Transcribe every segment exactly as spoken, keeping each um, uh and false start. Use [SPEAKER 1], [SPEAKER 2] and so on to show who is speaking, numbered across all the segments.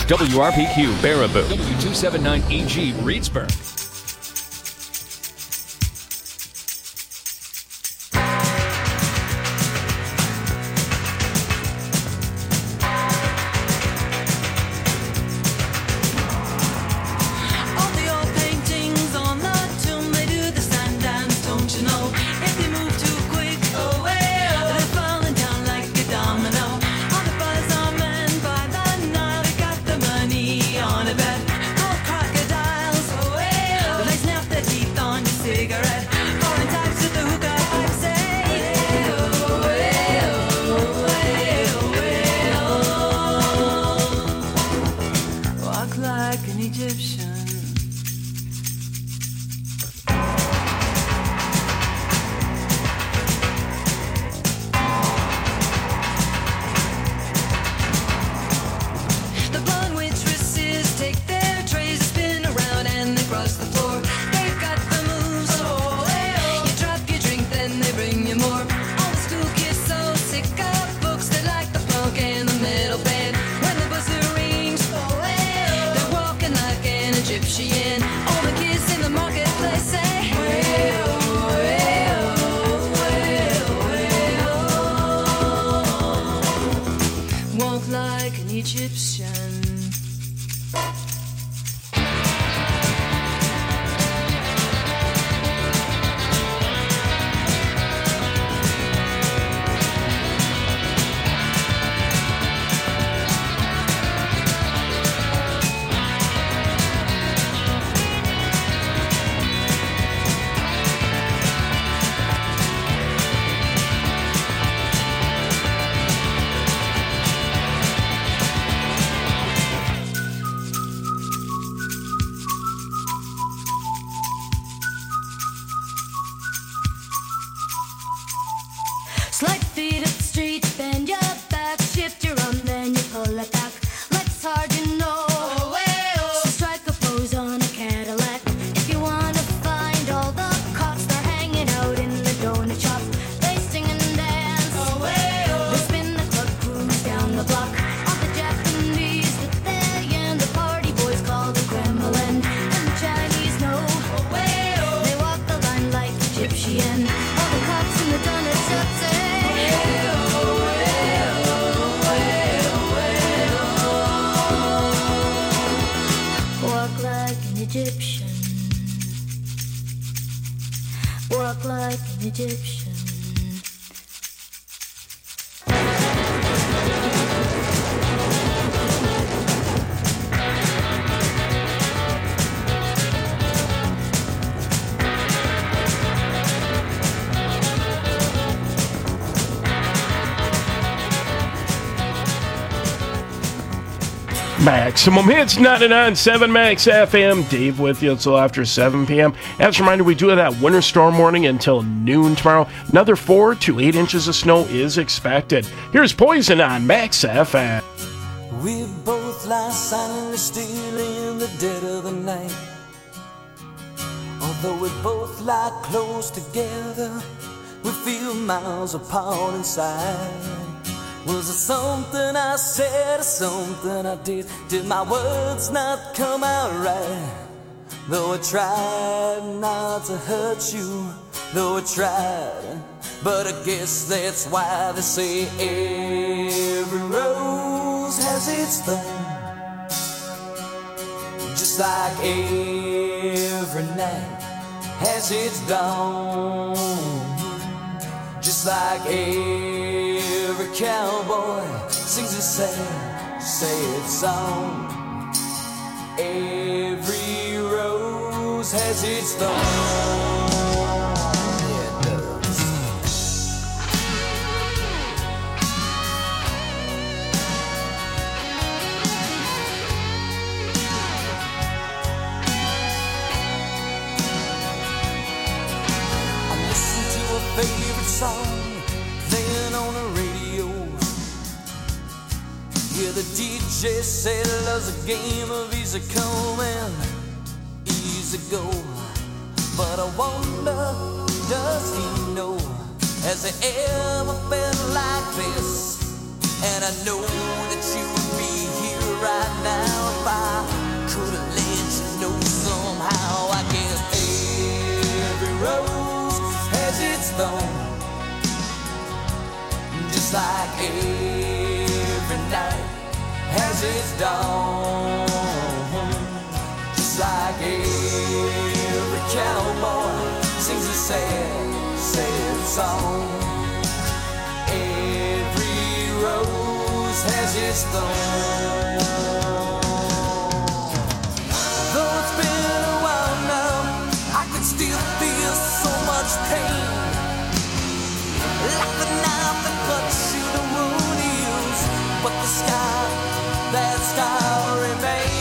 [SPEAKER 1] W R P Q Baraboo, W two seventy-nine E G Reedsburg.
[SPEAKER 2] Maximum Hits, ninety-nine point seven Max F M. Dave with you until after seven p.m. As a reminder, we do have that winter storm warning until noon tomorrow. Another four to eight inches of snow is expected. Here's Poison on Max F M.
[SPEAKER 3] We both lie silently still in the dead of the night. Although we both lie close together, we feel miles apart inside. Was it something I said or something I did? Did my words not come out right? Though I tried not to hurt you, though I tried, but I guess that's why they say every rose has its thorn. Just like every night has its dawn. Just like every cowboy sings a sad, sad song. Every rose has its thorn. Yeah, it does. I listen to a favorite song playing on the radio. Yeah, the D J said love's a game of easy come and easy go. But I wonder, does he know? Has he ever felt like this? And I know that you would be here right now if I could have let you know somehow. I guess every rose has its thorn, just like every night has its dawn, just like every cowboy sings a sad, sad song. Every rose has its thorn. Though it's been a while now, I can still feel so much pain, like the knife that cuts you the wound heals, but the scar, that scar remains.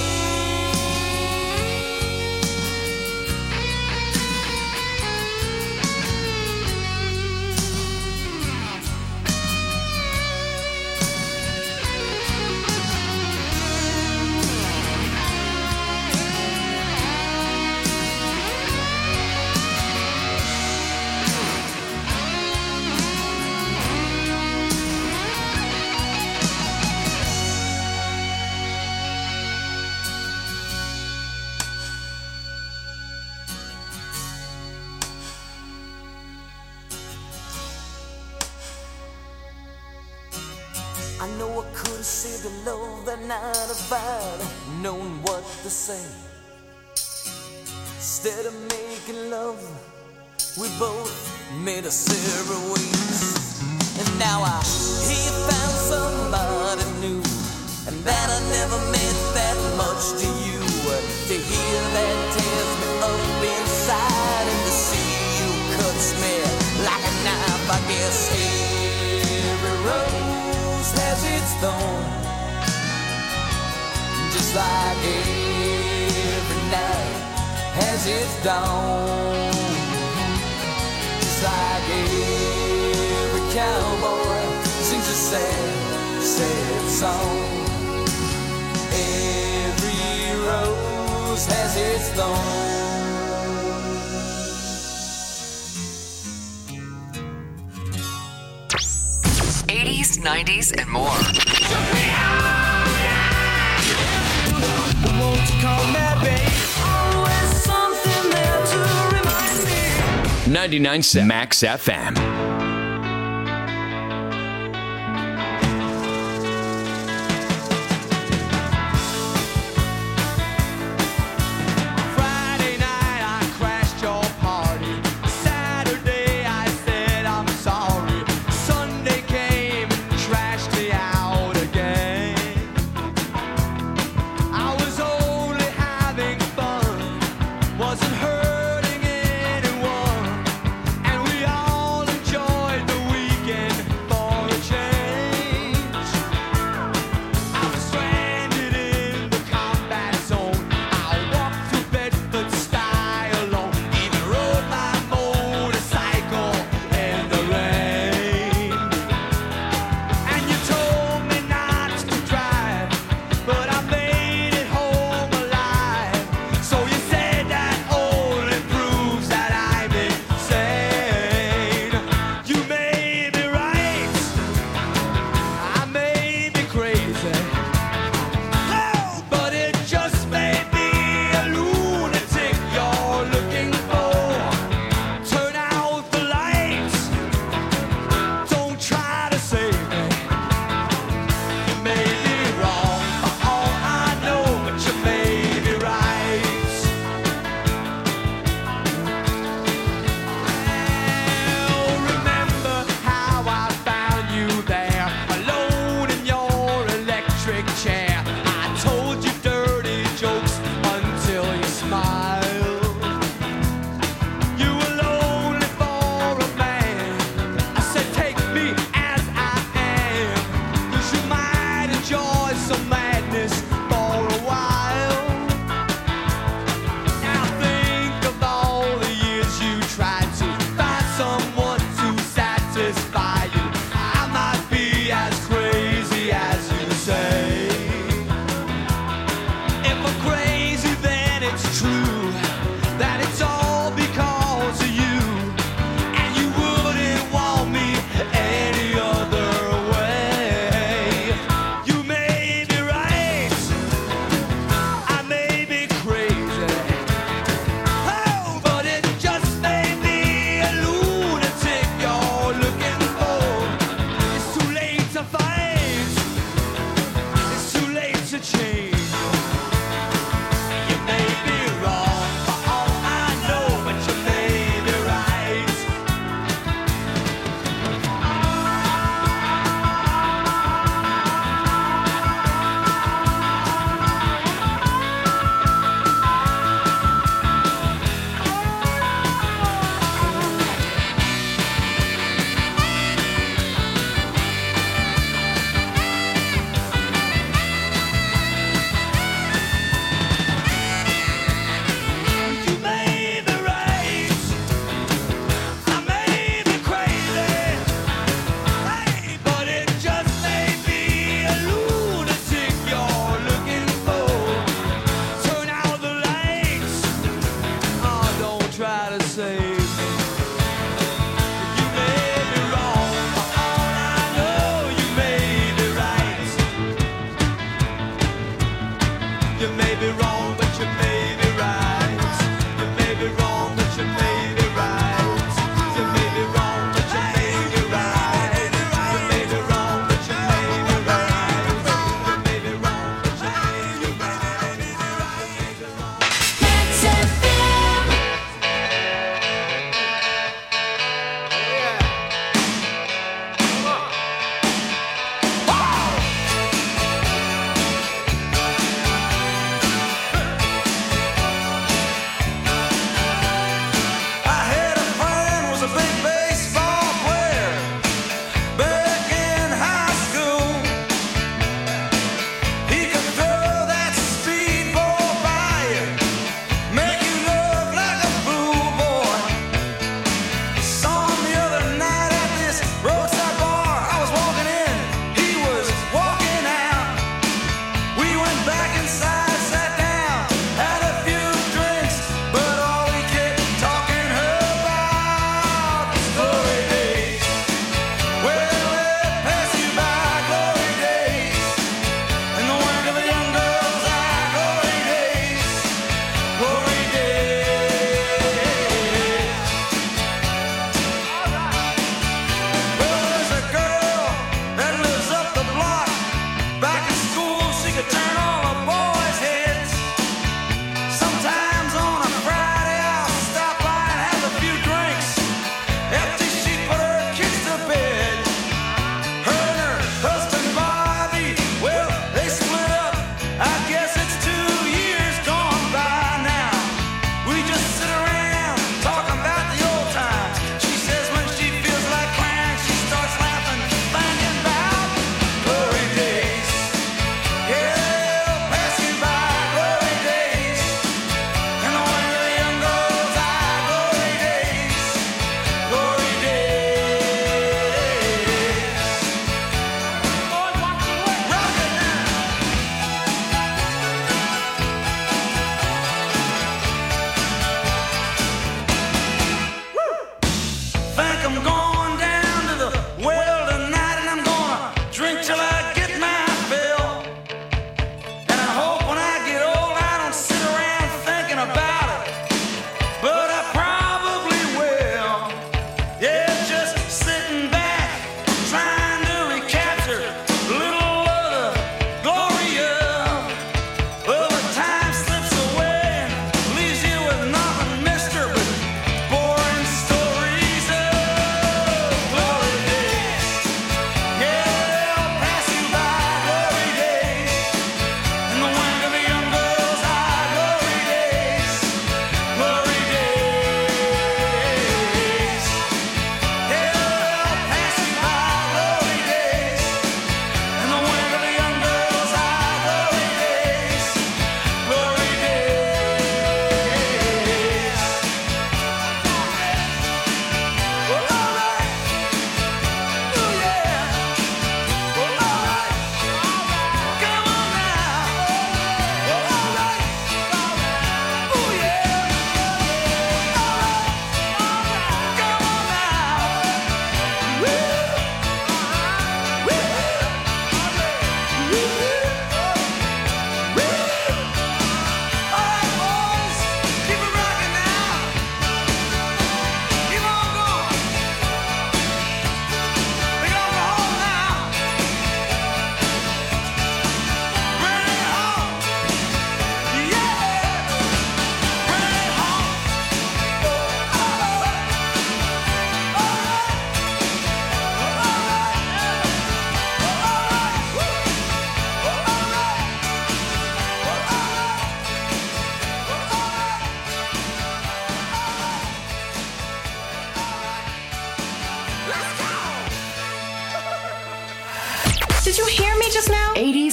[SPEAKER 3] I know I could have saved the love that night if I'd known what to say. Instead of making love, we both made a separate ways. And now I hear you found somebody new, and that I never meant that much to you. To hear that tears me up inside, and to see you cuts me like a knife. I guess every rose has its thorn, just like every night has its dawn, just like every cowboy sings a sad, sad song. Every rose has its thorn.
[SPEAKER 4] eighties, nineties, and more.
[SPEAKER 1] ninety-nine point seven Max F M.
[SPEAKER 5] Wasn't hurting anyone, and we all enjoyed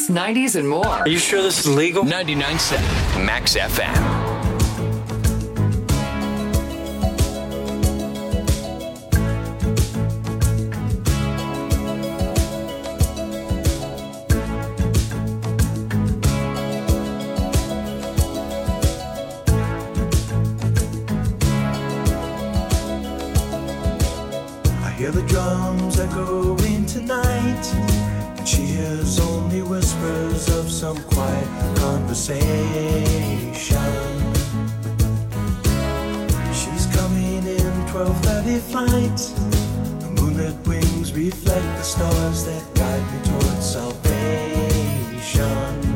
[SPEAKER 4] eighties, nineties, and more.
[SPEAKER 5] Are you sure this is legal?
[SPEAKER 1] ninety-nine point seven Max F M.
[SPEAKER 6] Hear the drums echoing tonight, and she hears only whispers of some quiet conversation. She's coming in twelve thirty flight. The moonlit wings reflect the stars that guide me towards salvation.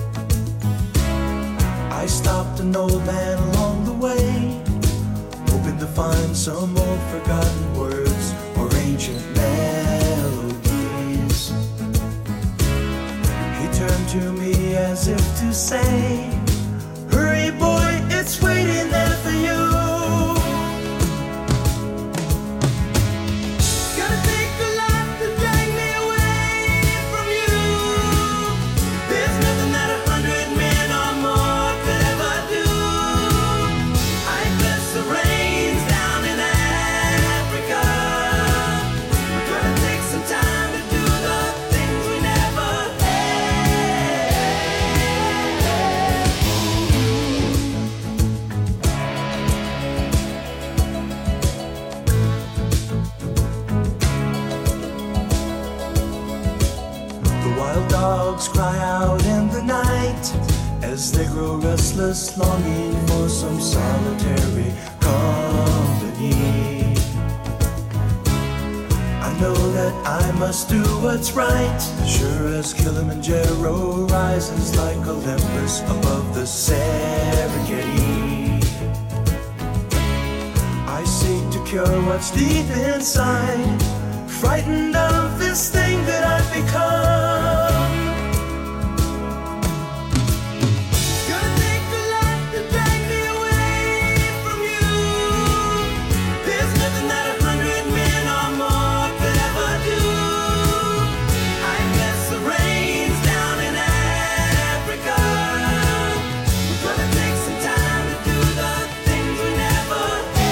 [SPEAKER 6] I stopped an old man along the way, hoping to find some old forgotten words or ancient melodies. He turned to me as if to say, hurry boy, it's waiting there for you. Gonna take a lot to drag me away from you. There's nothing that a hundred men or more could ever do. I bless the rains down in Africa. We're gonna take some time to do the things we never The wild dogs cry out in the night as they grow restless, longing for some solitary company. I know that I must do what's right, sure as Kilimanjaro rises like Olympus above the Serengeti. I seek to cure what's deep inside, frightened of this thing that I've become. Gonna take a lot to drag me away from you. There's nothing that a hundred men or more could ever do. I bless the rains down in Africa. We're gonna take some time to do the things we never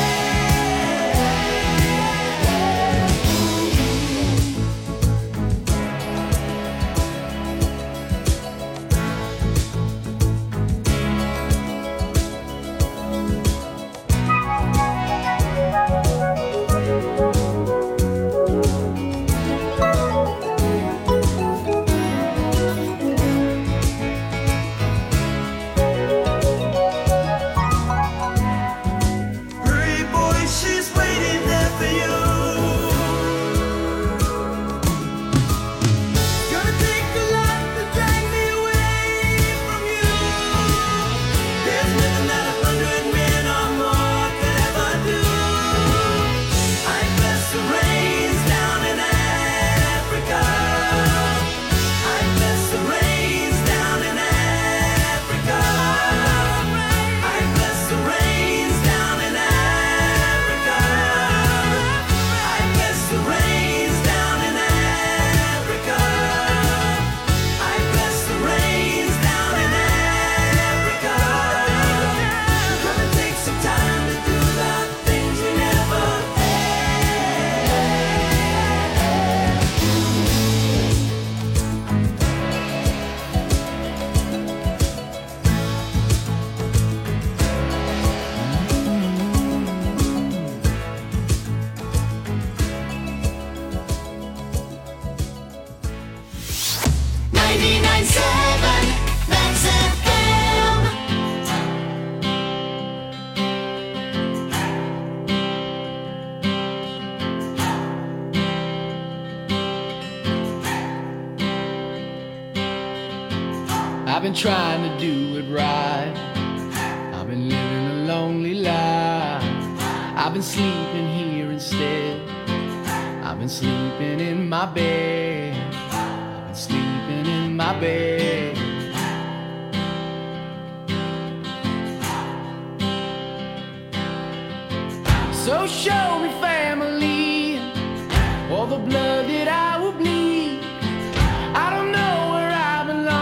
[SPEAKER 6] Hurry, boy, she's waiting there for you. Gonna take a lot to drag me away from you. There's nothing that a hundred men or more could ever do. I bless the rains down in Africa. I bless the rains down in Africa. I bless the rains down in Africa. I bless the rains down in Africa. I bless the rains down in Africa. We're gonna take some time to do the things we never ninety-nine point seven Max F M.
[SPEAKER 7] I've been trying to do it right. I've been living a lonely life. I've been sleeping here instead. I've been sleeping in my bed. I've been sleeping in my bed. So show me family, all the blood that I will bleed. I don't know where I belong.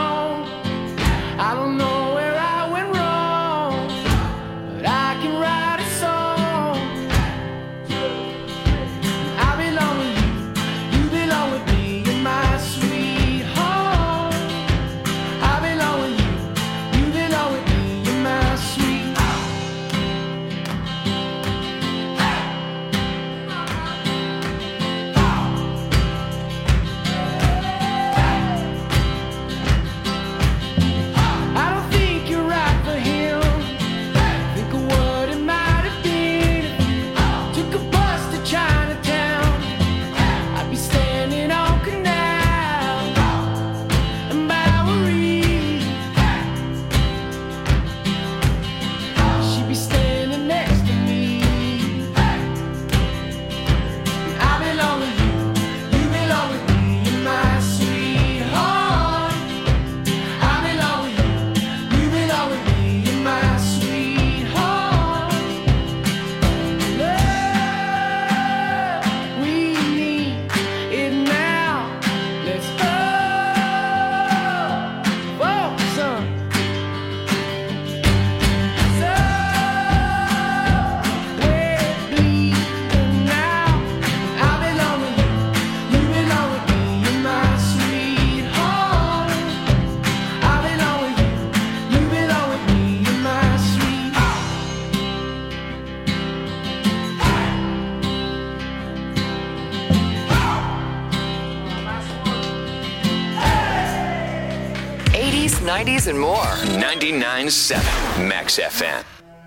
[SPEAKER 4] nineties, and more.
[SPEAKER 1] ninety-nine point seven Max F M.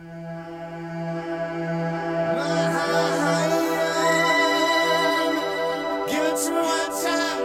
[SPEAKER 6] Give it to me one time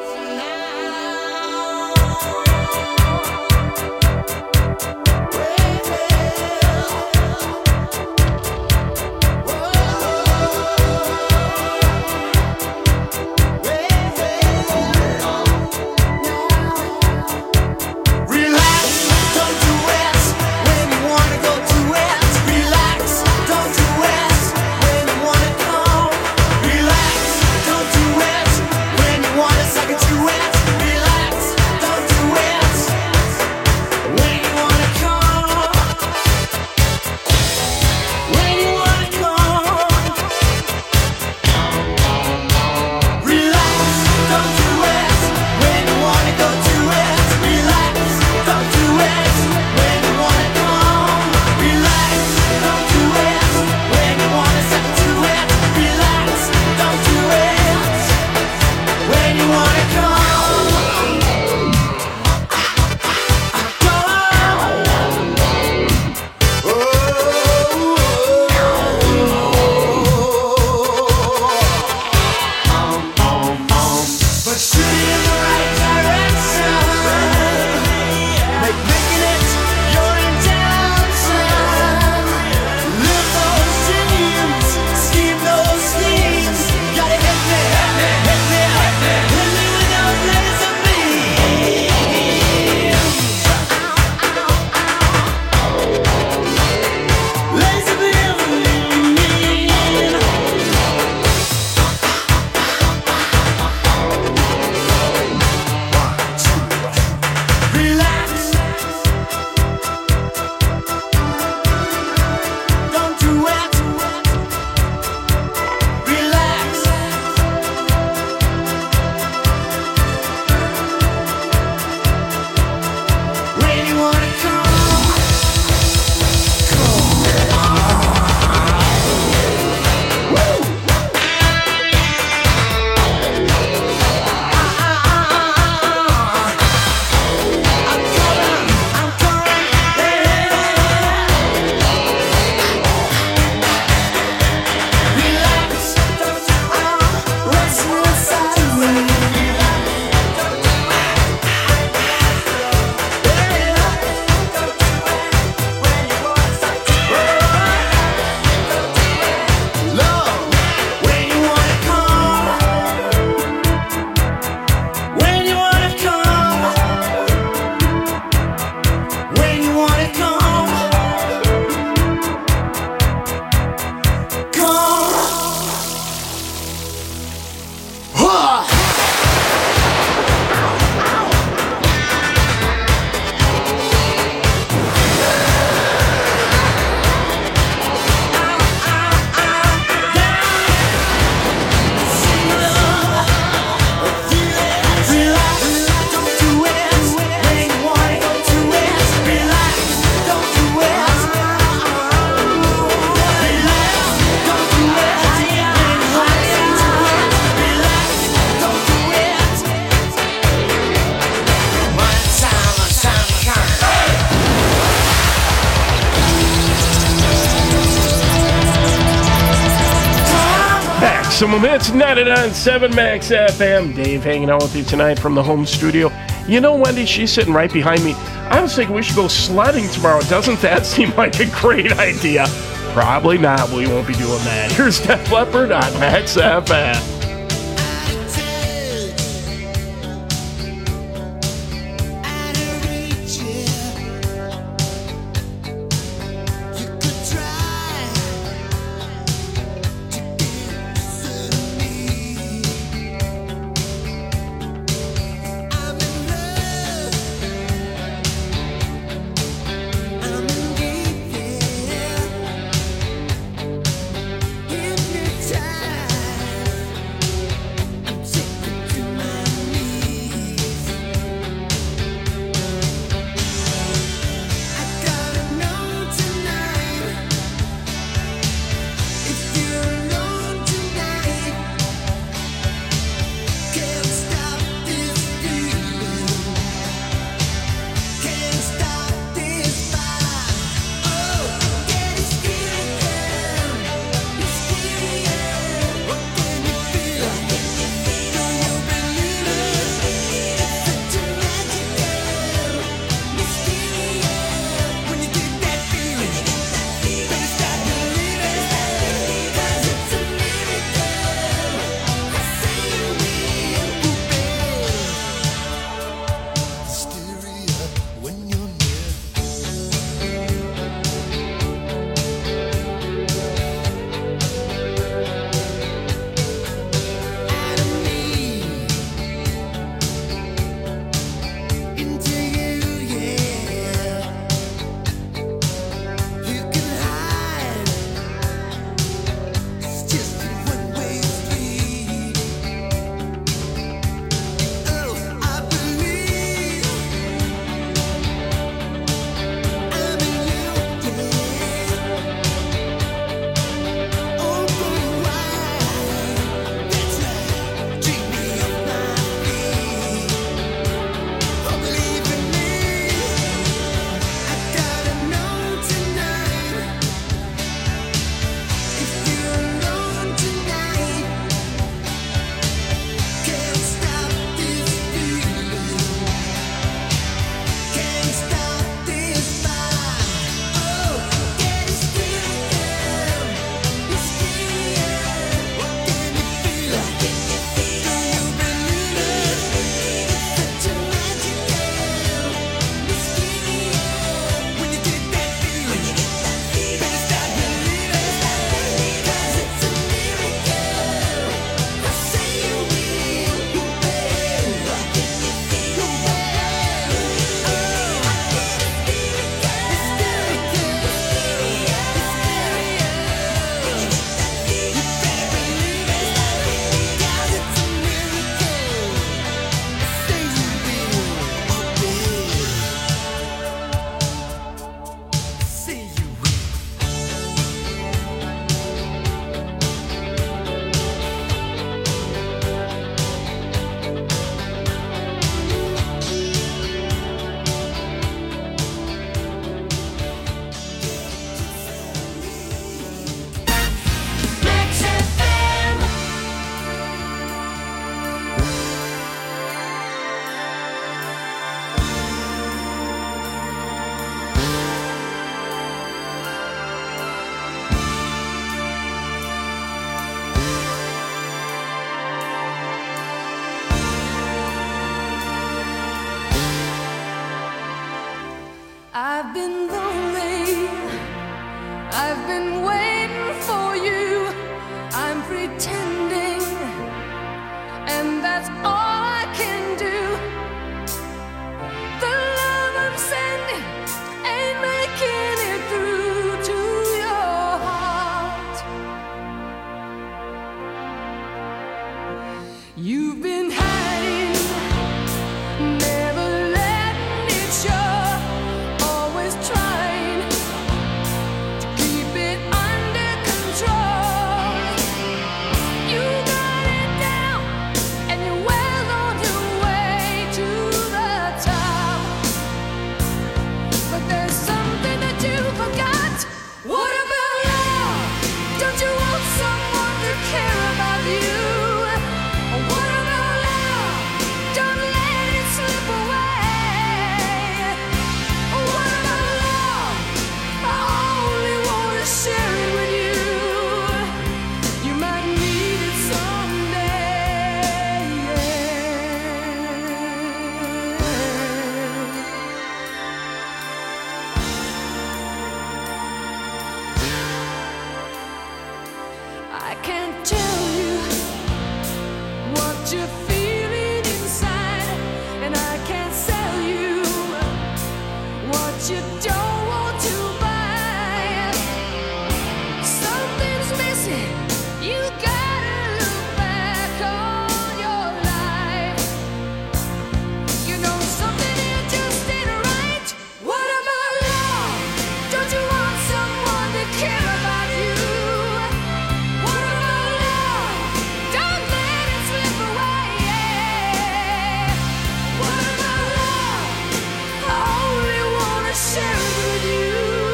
[SPEAKER 2] Maximum Hits, ninety-nine point seven Max F M. Dave hanging out with you tonight from the home studio. You know, Wendy, she's sitting right behind me. I was thinking we should go sledding tomorrow. Doesn't that seem like a great idea? Probably not. We won't be doing that. Here's Def Leppard on Max F M.
[SPEAKER 6] Hypnotized
[SPEAKER 5] been lonely. I've been waiting for you. I'm pretending, and that's all I can do. The love I'm sending ain't making it through to your heart. You've been hiding, never letting it show, always trying to keep it under control. You got it down, and you're well on your way to the top. But there's something that you forgot. What about love? Don't you want someone to care about you? What about love? Don't let it slip away. What about love? I only want to share it with you. You might need it someday. I can't tell you what you're feeling inside, and I can't sell you what you don't want to buy. Something's missing. You gotta look back on your life. You know something here just ain't right. What about love? Don't you want someone to care about you? What about love? Don't let it slip away. What about love? I only wanna share it with you.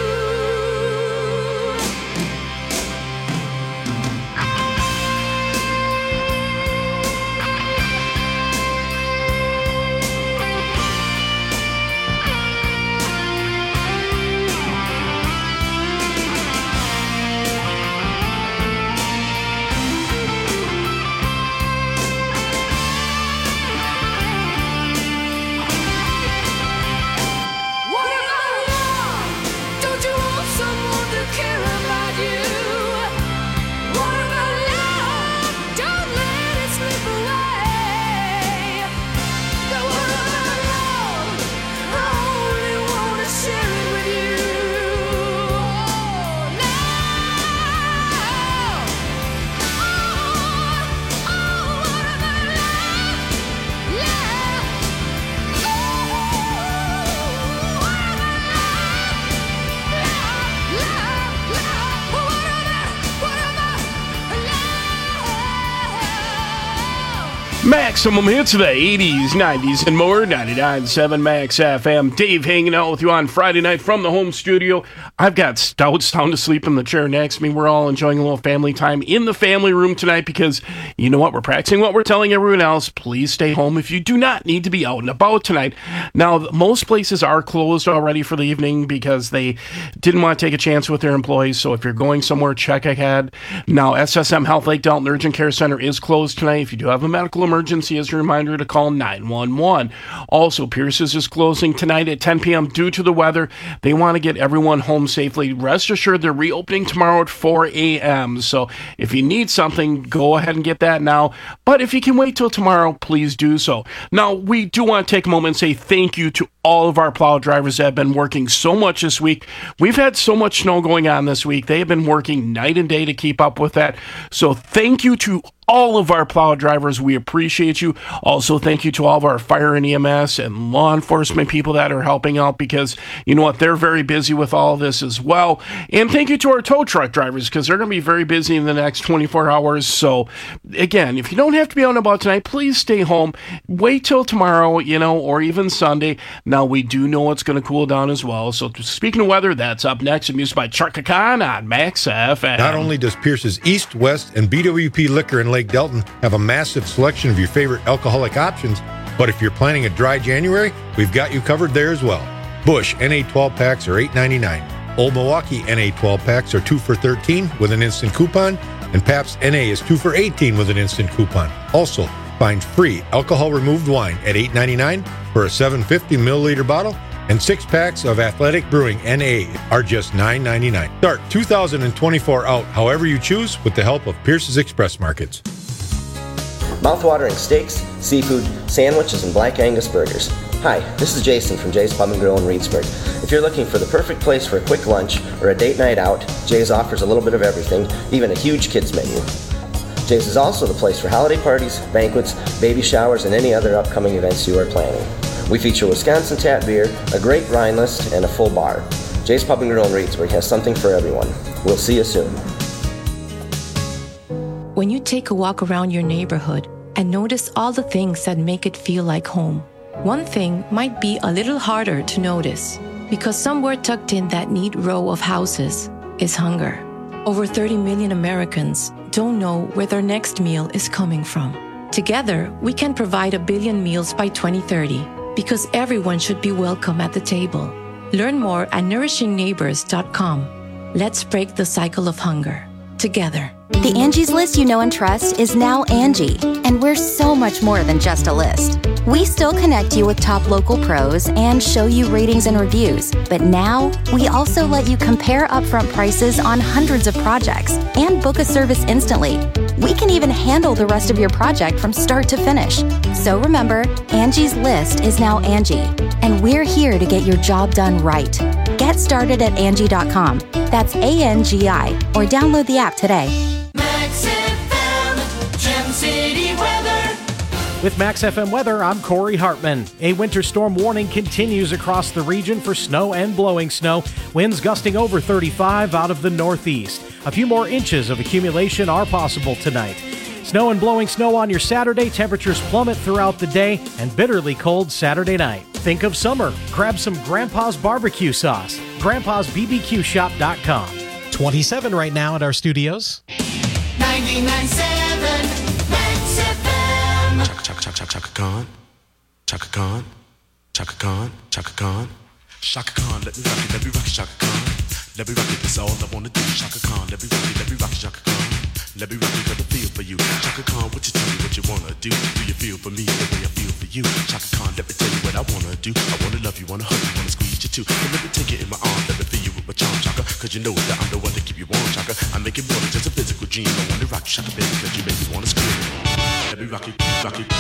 [SPEAKER 5] What about love? Don't you want someone to care about you? What about love? Don't let it slip away. But what about love? I only wanna share it with you. Now, oh, oh, what about love? Love, oh, what about love? Love, love, what about, what about love?
[SPEAKER 2] Maximum hits of the eighties, nineties, and more. ninety-nine point seven Max F M. Dave hanging out with you on Friday night from the home studio. I've got Stout sound asleep in the chair next to me. We're all enjoying a little family time in the family room tonight because, you know what, we're practicing what we're telling everyone else. Please stay home if you do not need to be out and about tonight. Now, most places are closed already for the evening because they didn't want to take a chance with their employees. So if you're going somewhere, check ahead. Now, S S M Health Lake Delton Urgent Care Center is closed tonight. If you do have a medical emergency, as a reminder to call nine one one. Also, Pierce's is closing tonight at ten p.m. due to the weather. They want to get everyone home safely. Rest assured, they're reopening tomorrow at four a.m. So if you need something, go ahead and get that now. But if you can wait till tomorrow, please do so. Now, we do want to take a moment and say thank you to all of our plow drivers that have been working so much this week. We've had so much snow going on this week. They have been working night and day to keep up with that. So thank you to all of our plow drivers. We appreciate you. Also, thank you to all of our fire and E M S and law enforcement people that are helping out because, you know what, they're very busy with all of this as well. And thank you to our tow truck drivers because they're going to be very busy in the next twenty-four hours. So, again, if you don't have to be out and about tonight, please stay home. Wait till tomorrow, you know, or even Sunday. Now, we do know it's going to cool down as well. So, speaking of weather, that's up next. Music by Chaka Khan on Max F M.
[SPEAKER 8] Not only does Pierce's East, West, and B W P Liquor in Lake Delton have a massive selection of your favorite alcoholic options, but if you're planning a dry January, we've got you covered there as well. Busch N A twelve packs are eight ninety-nine. Old Milwaukee N A twelve packs are two for thirteen with an instant coupon, and Pabst N A is two for eighteen with an instant coupon. Also, find free alcohol removed wine at eight ninety-nine for a seven hundred fifty milliliter bottle and six packs of Athletic Brewing N A are just nine ninety-nine. Start two thousand twenty-four out however you choose with the help of Pierce's Express Markets.
[SPEAKER 9] Mouthwatering steaks, seafood, sandwiches, and Black Angus burgers. Hi, this is Jason from Jay's Pub and Grill in Reedsburg. If you're looking for the perfect place for a quick lunch or a date night out, Jay's offers a little bit of everything, even a huge kids menu. Jay's is also the place for holiday parties, banquets, baby showers, and any other upcoming events you are planning. We feature Wisconsin tap beer, a great wine list, and a full bar. Jay's Pub and Grill in Reedsburg has something for everyone. We'll see you soon.
[SPEAKER 10] When you take a walk around your neighborhood and notice all the things that make it feel like home, one thing might be a little harder to notice because somewhere tucked in that neat row of houses is hunger. Over thirty million Americans don't know where their next meal is coming from. Together, we can provide a billion meals by twenty thirty because everyone should be welcome at the table. Learn more at nourishing neighbors dot com. Let's break the cycle of hunger together.
[SPEAKER 11] The Angie's List you know and trust is now Angie, and we're so much more than just a list. We still connect you with top local pros and show you ratings and reviews, but now we also let you compare upfront prices on hundreds of projects and book a service instantly. We can even handle the rest of your project from start to finish. So remember, Angie's List is now Angie, and we're here to get your job done right. Get started at Angie dot com. That's A N G I, or download the app today.
[SPEAKER 6] Max F M, Gem City weather.
[SPEAKER 12] With Max F M weather, I'm Corey Hartman. A winter storm warning continues across the region for snow and blowing snow. Winds gusting over thirty-five out of the northeast. A few more inches of accumulation are possible tonight. Snow and blowing snow on your Saturday. Temperatures plummet throughout the day and bitterly cold Saturday night. Think of summer. Grab some Grandpa's barbecue sauce. grandpas b b q shop dot com. twenty-seven right now at our studios.
[SPEAKER 6] ninety-nine point seven Max F M.
[SPEAKER 13] Chaka chaka chaka chaka Khan, Chaka Khan, Chaka Khan, Chaka Khan, Chaka Khan. Let me rock it, let me rock it, Chaka Khan. Let me rock it, that's all I wanna do. Chaka Khan, let me rock it, let me rock it, Chaka Khan. Let me rock it, got the feel for you. Chaka Khan, what you tell me what you wanna do? Do you feel for me the way I feel for you? Chaka Khan, let me tell you what I wanna do. I wanna love you, wanna hug you, wanna squeeze you too. And let me take it in my arms, let me feel you with my charm, Chaka. Cause you know that I'm the one to keep you warm, Chaka. I make it more than just a physical dream. I wanna rock you, Chaka, baby, cause you make me wanna scream. Let me rock it, rock it.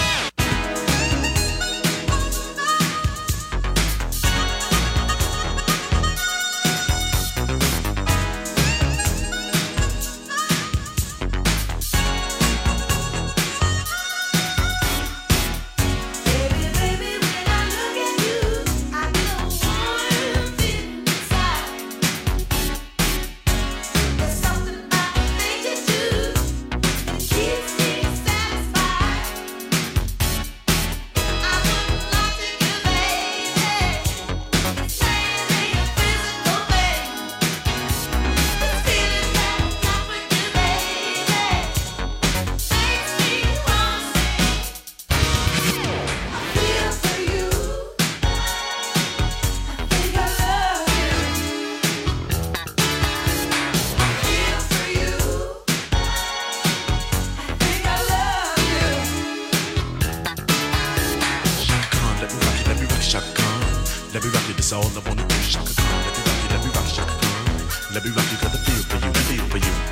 [SPEAKER 13] Let me rock it, that's all I wanna do. Chaka Khan, let me rock it, let me rock it, Chaka Khan. Let me rock it, got the feel for you, the feel for you.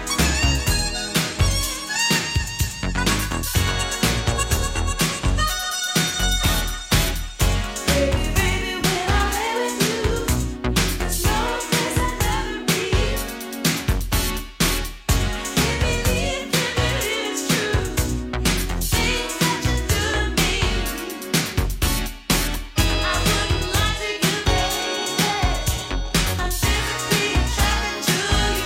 [SPEAKER 6] To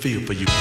[SPEAKER 13] feel for you.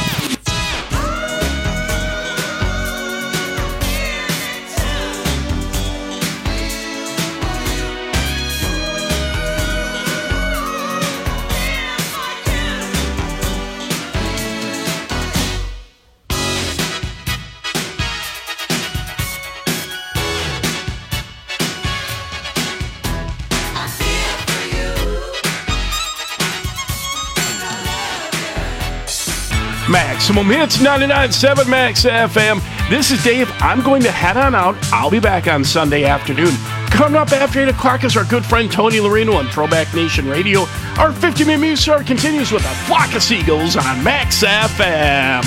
[SPEAKER 2] Maximum Hits, ninety-nine point seven Max F M. This is Dave. I'm going to head on out. I'll be back on Sunday afternoon. Coming up after eight o'clock is our good friend Tony Loreno on Throwback Nation Radio. Our fifty-minute music hour continues with a flock of seagulls on Max F M.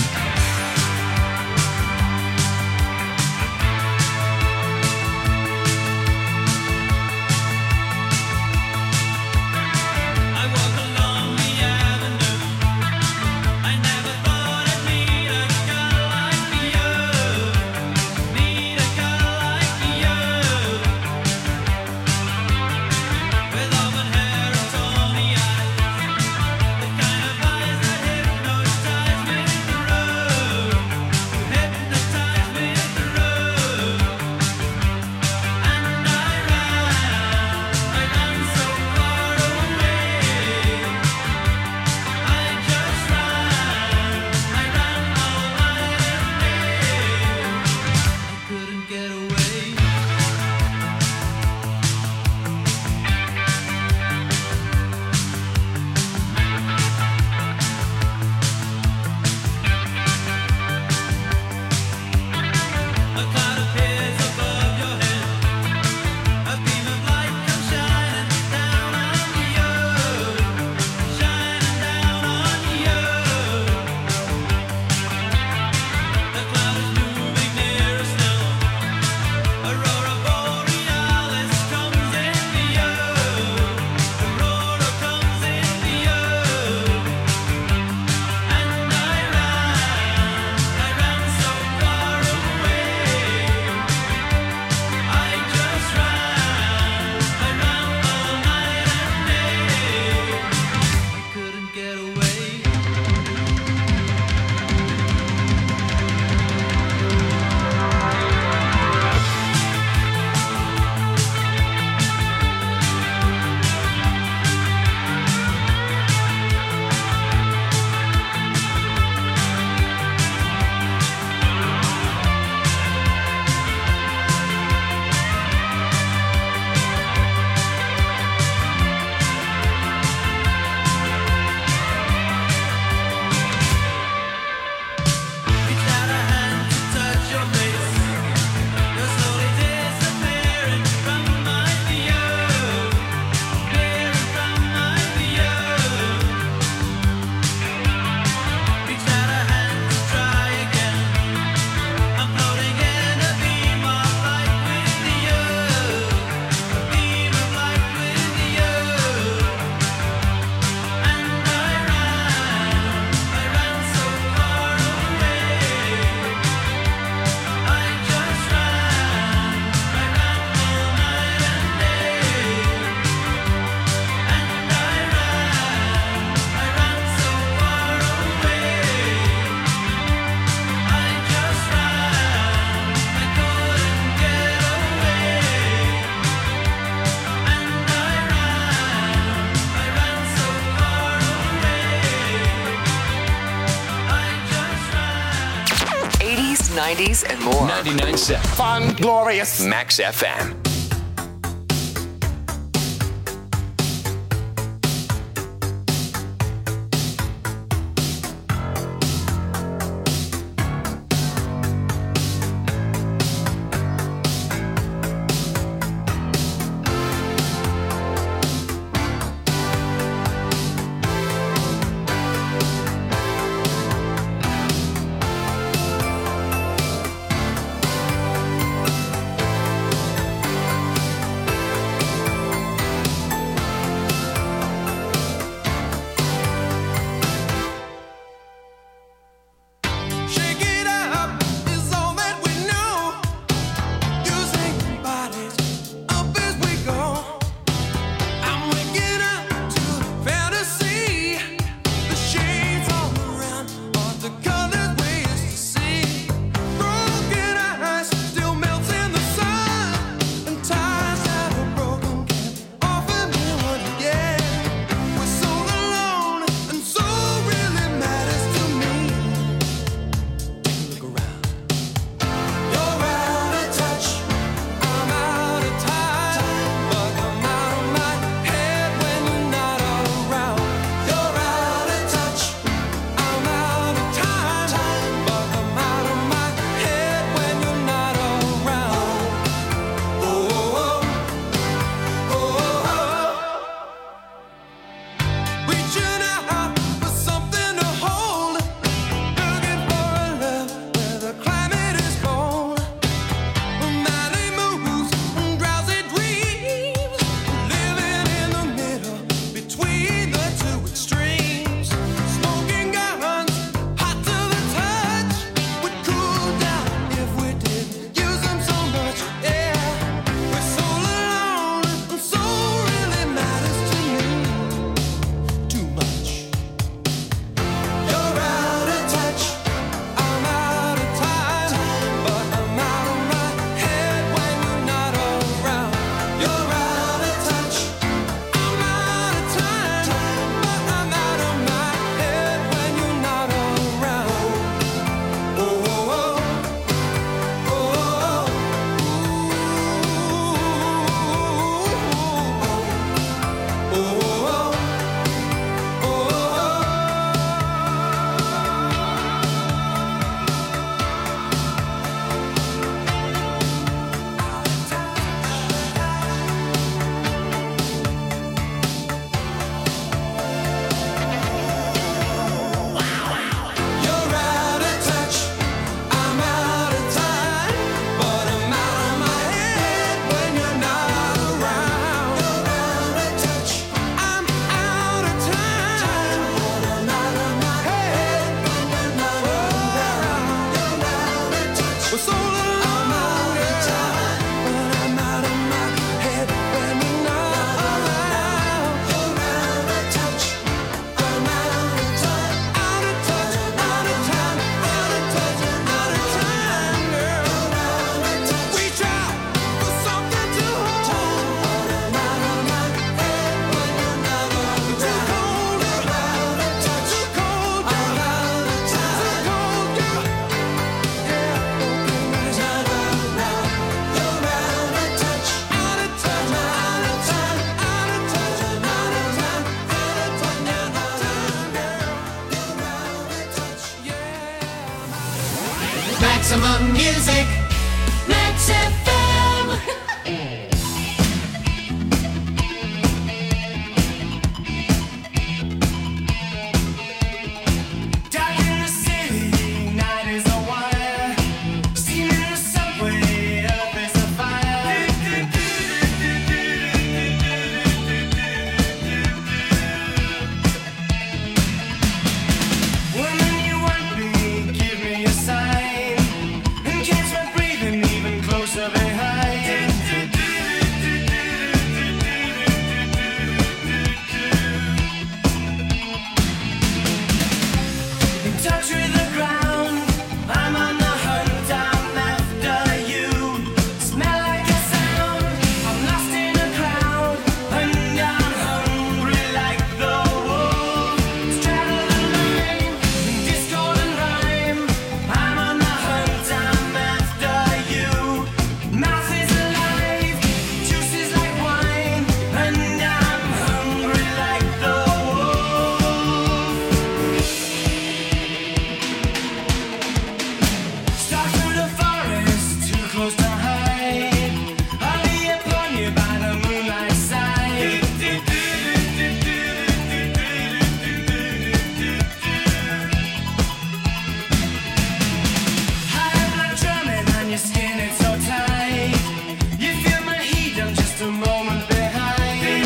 [SPEAKER 4] nineties and more.
[SPEAKER 1] ninety-nine point seven.
[SPEAKER 14] Fun, glorious.
[SPEAKER 1] Max F M.
[SPEAKER 14] Maximum music, Max F M.
[SPEAKER 6] Dark in the city, night is a wire. Steam in the subway, earth is a fire. Woman, you want me, give me a sign. And catch my breathing even closer behind. In touch with the ground, I'm on the hunt, I'm after you. Smell like a sound, I'm lost in a crowd, and I'm hungry like the wolf. Straddle the line, discord and rhyme. I'm on the hunt, I'm after you. Mouth is alive, juice is like wine, and I'm hungry like the wolf. Stalk through the forest, too close to hide. I'll be upon you by the moonlight side. High blood drumming on your skin, it's so tight. You feel my heat, I'm just a moment behind.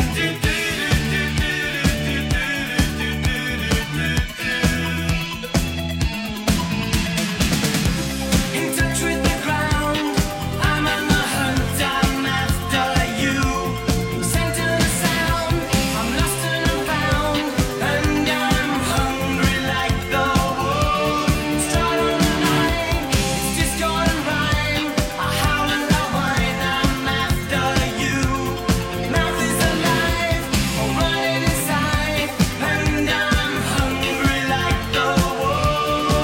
[SPEAKER 6] In touch with the ground, I'm on the hunt, I'm after you. Center the sound, I'm lost and I'm found, and I'm hungry like the wolf. Stride on the line, it's discord and rhyme. I howl and I whine, I'm after you. Mouth is alive, I'm running inside, and I'm hungry like the wolf.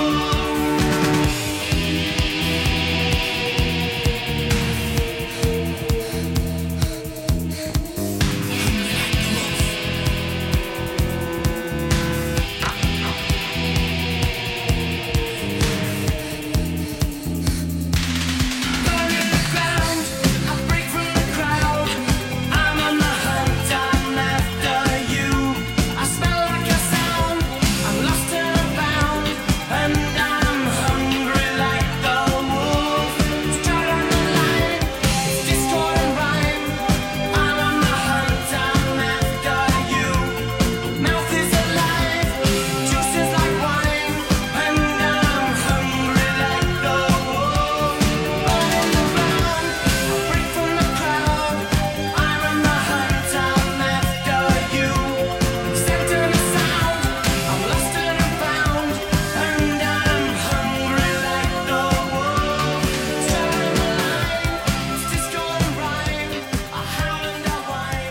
[SPEAKER 6] Burn in the ground, I break from the crowd. I'm on the hunt, I'm after you. I smell like a sound, I'm lost and I'm found, and I'm hungry like the wolf. Stride on the line, it's discord and rhyme. I'm on the hunt, I'm after you. Mouth is alive, juice is like wine, and I'm hungry like the wolf. Burn in the ground, I break from the crowd. I'm on the hunt, I'm after you. Center the sound, I'm lost and I'm found, and I'm hungry like the wolf. Stride on the line, it's discord and rhyme. I howl and I whine,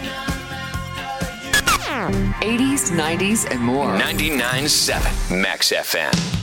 [SPEAKER 6] I'm after you.
[SPEAKER 4] eighties, nineties, and more.
[SPEAKER 1] ninety-nine point seven Max F M.